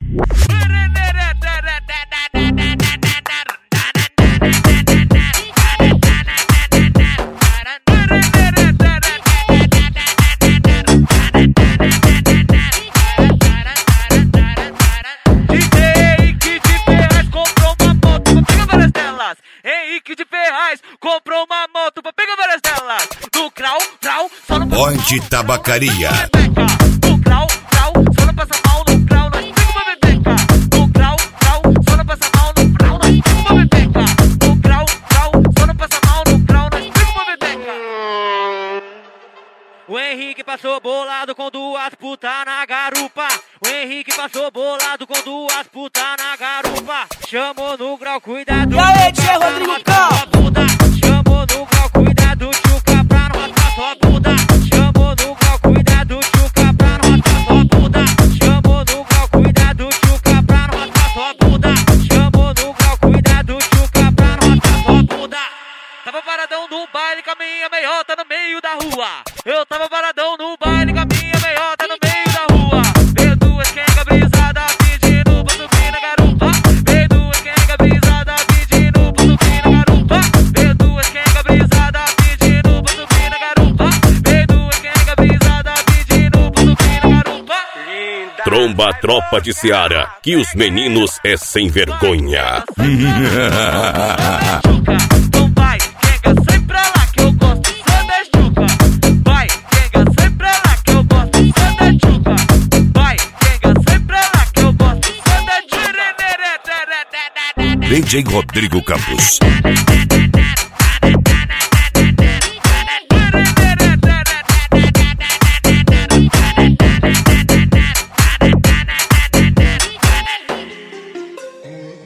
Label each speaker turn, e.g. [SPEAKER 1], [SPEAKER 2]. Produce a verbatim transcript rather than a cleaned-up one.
[SPEAKER 1] Henrique de Ferraz comprou uma moto pra pegar várias delas. No grau, grau, só não passa
[SPEAKER 2] Ponte Tabacaria.
[SPEAKER 1] No grau, grau, só não passa mal. No grau, nós pega uma bebeca. No grau, grau, só não passa mal. No grau, nós pega uma bebeca. No grau, grau, só não passa mal. No grau, nós pega uma bebeca. O Henrique passou bolado com duas putas na garupa. O Henrique passou bolado com duas putas na garupa. Chamou no grau, cuidado.
[SPEAKER 3] E aí, tchê, Rodrigo Campos.
[SPEAKER 1] Chamou no grau, cuidado, tchuca, pra não matar sua bunda. Chamou no grau, cuidado, tchuca, pra não matar sua bunda. Chamou no grau, cuidado, tchuca, pra não matar sua bunda. Chamou no grau, cuidado, tchuca, pra não matar sua bunda. Tava paradão no baile com a minha meiota no meio da rua. Eu tava paradão no baile com a minha meiota no meio da rua. Veio duas quenga brisada pedindo pra subir na garupa. Veio duas quenga brisada pedindo pra subir na garupa. Veio duas quenga brisada pedindo pra subir na garupa. Veio duas quenga brisada pedindo pra subir na garupa.
[SPEAKER 4] Tromba a tropa de Seara, que os meninos é sem vergonha.
[SPEAKER 1] Então vai, quenga, sai pra lá que eu gosto só da chuca. Vai, quenga, sai pra lá que eu gosto só da chuca. Vai, quenga, sai pra lá que eu gosto só da chuca.
[SPEAKER 2] D J Rodrigo Campos.